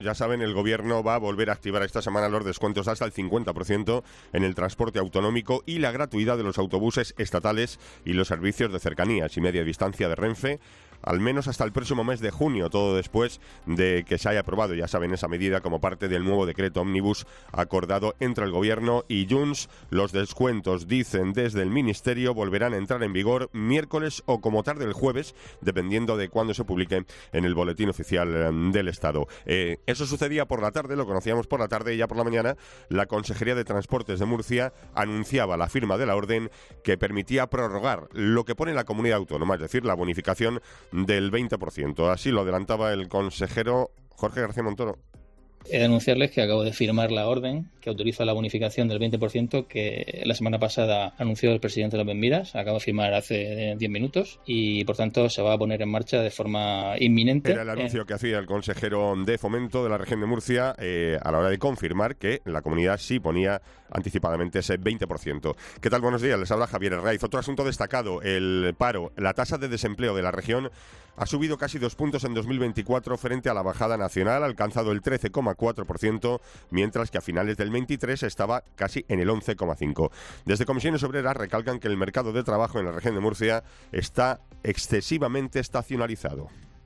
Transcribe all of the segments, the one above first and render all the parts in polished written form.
Ya saben, el Gobierno va a volver a activar esta semana los descuentos hasta el 50% en el transporte autonómico y la gratuidad de los autobuses estatales y los servicios de cercanías y media distancia de Renfe, al menos hasta el próximo mes de junio, todo después de que se haya aprobado, ya saben, esa medida como parte del nuevo decreto ómnibus acordado entre el Gobierno y Junts. Los descuentos, dicen desde el Ministerio, volverán a entrar en vigor miércoles o como tarde el jueves, dependiendo de cuándo se publique en el Boletín Oficial del Estado. Eso sucedía por la tarde, lo conocíamos por la tarde, y ya por la mañana la Consejería de Transportes de Murcia anunciaba la firma de la orden que permitía prorrogar lo que pone la comunidad autónoma, es decir, la bonificación del 20%. Así lo adelantaba el consejero Jorge García Montoro. He de anunciarles que acabo de firmar la orden que autoriza la bonificación del 20% que la semana pasada anunció el presidente López Miras. Acabo de firmar hace 10 minutos y, por tanto, se va a poner en marcha de forma inminente. Era el anuncio que hacía el consejero de Fomento de la región de Murcia a la hora de confirmar que la comunidad sí ponía anticipadamente ese 20%. ¿Qué tal? Buenos días, les habla Javier Herraiz. Otro asunto destacado, el paro. La tasa de desempleo de la región ha subido casi 2 puntos en 2024 frente a la bajada nacional, ha alcanzado el 13,4%, mientras que a finales del 23 estaba casi en el 11,5%. Desde Comisiones Obreras recalcan que el mercado de trabajo en la región de Murcia está excesivamente estacionalizado.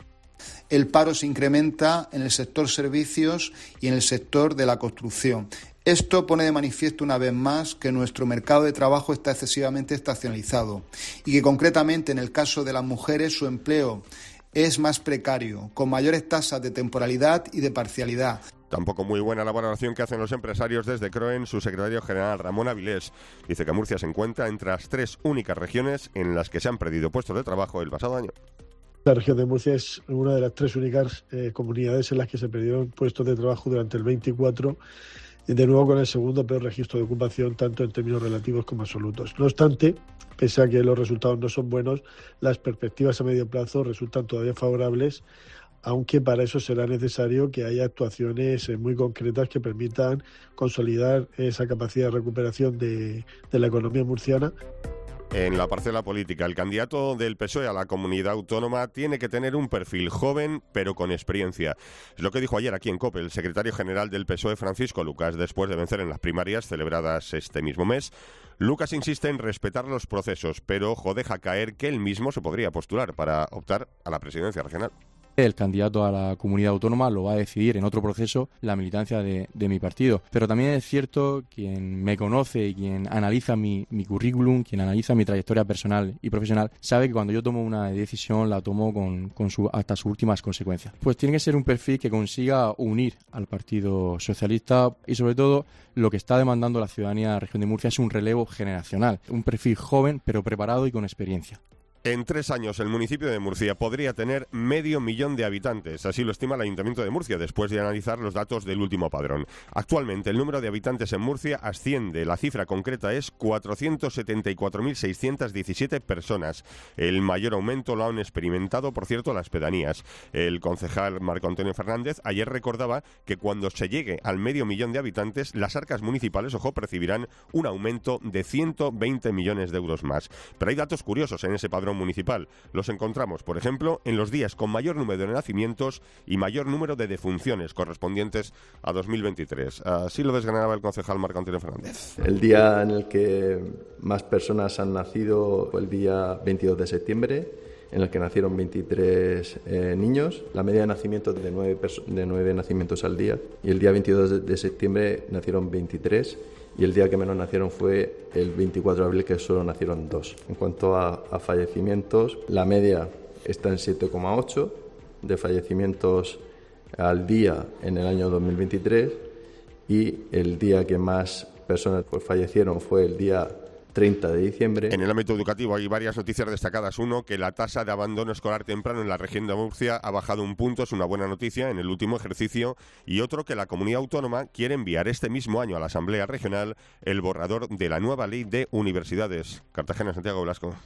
El paro se incrementa en el sector servicios y en el sector de la construcción. Esto pone de manifiesto una vez más que nuestro mercado de trabajo está excesivamente estacionalizado y que concretamente en el caso de las mujeres su empleo es más precario, con mayores tasas de temporalidad y de parcialidad. Tampoco muy buena la valoración que hacen los empresarios desde CROEN. Su secretario general, Ramón Avilés, dice que Murcia se encuentra entre las 3 únicas regiones en las que se han perdido puestos de trabajo el pasado año. La región de Murcia es una de las 3 únicas comunidades en las que se perdieron puestos de trabajo durante el 24, de nuevo con el segundo peor registro de ocupación, tanto en términos relativos como absolutos. No obstante, pese a que los resultados no son buenos, las perspectivas a medio plazo resultan todavía favorables, aunque para eso será necesario que haya actuaciones muy concretas que permitan consolidar esa capacidad de recuperación de la economía murciana. En la parcela política, el candidato del PSOE a la comunidad autónoma tiene que tener un perfil joven, pero con experiencia. Es lo que dijo ayer aquí en COPE el secretario general del PSOE, Francisco Lucas, después de vencer en las primarias celebradas este mismo mes. Lucas insiste en respetar los procesos, pero ojo, deja caer que él mismo se podría postular para optar a la presidencia regional. El candidato a la comunidad autónoma lo va a decidir en otro proceso la militancia de mi partido. Pero también es cierto, quien me conoce y quien analiza mi currículum, quien analiza mi trayectoria personal y profesional, sabe que cuando yo tomo una decisión la tomo hasta sus últimas consecuencias. Pues tiene que ser un perfil que consiga unir al Partido Socialista y, sobre todo, lo que está demandando la ciudadanía de la región de Murcia es un relevo generacional. Un perfil joven, pero preparado y con experiencia. En 3 años el municipio de Murcia podría tener 500.000 de habitantes, así lo estima el Ayuntamiento de Murcia después de analizar los datos del último padrón. Actualmente el número de habitantes en Murcia asciende, la cifra concreta es 474.617 personas. El mayor aumento lo han experimentado, por cierto, las pedanías. El concejal Marco Antonio Fernández ayer recordaba que cuando se llegue al 500.000 de habitantes, las arcas municipales, ojo, percibirán un aumento de 120 millones de euros más. Pero hay datos curiosos en ese padrón municipal. Los encontramos, por ejemplo, en los días con mayor número de nacimientos y mayor número de defunciones correspondientes a 2023. Así lo desgranaba el concejal Marco Antonio Fernández. El día en el que más personas han nacido fue el día 22 de septiembre, en el que nacieron 23 niños. La media de nacimientos de 9 nacimientos al día. Y el día 22 de septiembre nacieron 23. Y el día que menos nacieron fue el 24 de abril, que solo nacieron 2. En cuanto a fallecimientos, la media está en 7,8 de fallecimientos al día en el año 2023 y el día que más personas fallecieron fue el día 30 de diciembre. En el ámbito educativo hay varias noticias destacadas. Uno, que la tasa de abandono escolar temprano en la región de Murcia ha bajado 1 punto, es una buena noticia, en el último ejercicio. Y otro, que la comunidad autónoma quiere enviar este mismo año a la Asamblea Regional el borrador de la nueva ley de universidades. Cartagena, Santiago Blasco.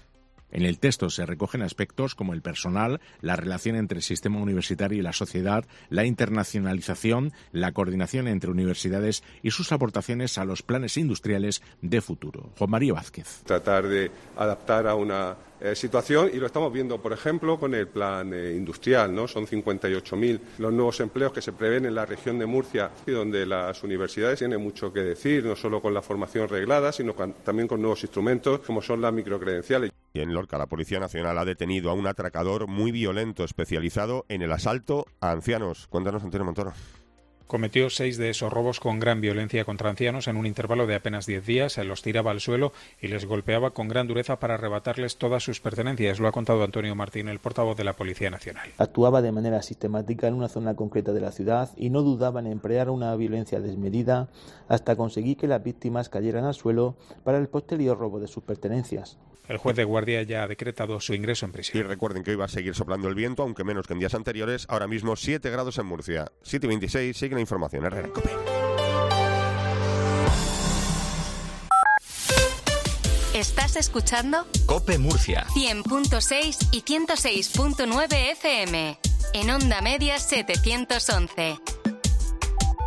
En el texto se recogen aspectos como el personal, la relación entre el sistema universitario y la sociedad, la internacionalización, la coordinación entre universidades y sus aportaciones a los planes industriales de futuro. Juan María Vázquez. Tratar de adaptar a una situación, y lo estamos viendo, por ejemplo, con el plan industrial, ¿no? Son 58.000 los nuevos empleos que se prevén en la región de Murcia, y donde las universidades tienen mucho que decir, no solo con la formación reglada, sino también con nuevos instrumentos como son las microcredenciales. Y en Lorca, la Policía Nacional ha detenido a un atracador muy violento especializado en el asalto a ancianos. Cuéntanos, Antonio Montoro. Cometió 6 de esos robos con gran violencia contra ancianos en un intervalo de apenas 10 días. Los tiraba al suelo y les golpeaba con gran dureza para arrebatarles todas sus pertenencias. Lo ha contado Antonio Martín, el portavoz de la Policía Nacional. Actuaba de manera sistemática en una zona concreta de la ciudad y no dudaba en emplear una violencia desmedida hasta conseguir que las víctimas cayeran al suelo para el posterior robo de sus pertenencias. El juez de guardia ya ha decretado su ingreso en prisión. Y recuerden que hoy va a seguir soplando el viento, aunque menos que en días anteriores. Ahora mismo 7 grados en Murcia. 7:26, sigue la información. Herrera, Cope. ¿Estás escuchando? Cope Murcia. 100.6 y 106.9 FM. En onda media 711.